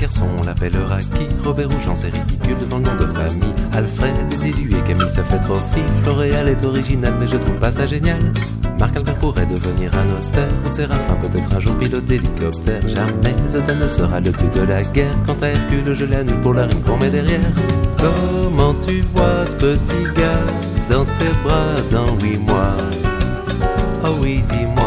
garçon, on l'appellera qui? Robert ou Jean, c'est ridicule devant le nom de famille. Alfred est désuet, Camille ça fait trop fi. Floréal est original mais je trouve pas ça génial. Marc-Albert pourrait devenir un notaire, ou Séraphin peut-être un jour pilote d'hélicoptère. Jamais Zola ne sera le dieu de la guerre. Quant à Hercule, je l'annule pour la rime qu'on met derrière. Comment tu vois ce petit gars dans tes bras dans 8 mois? Oh oui, dis-moi.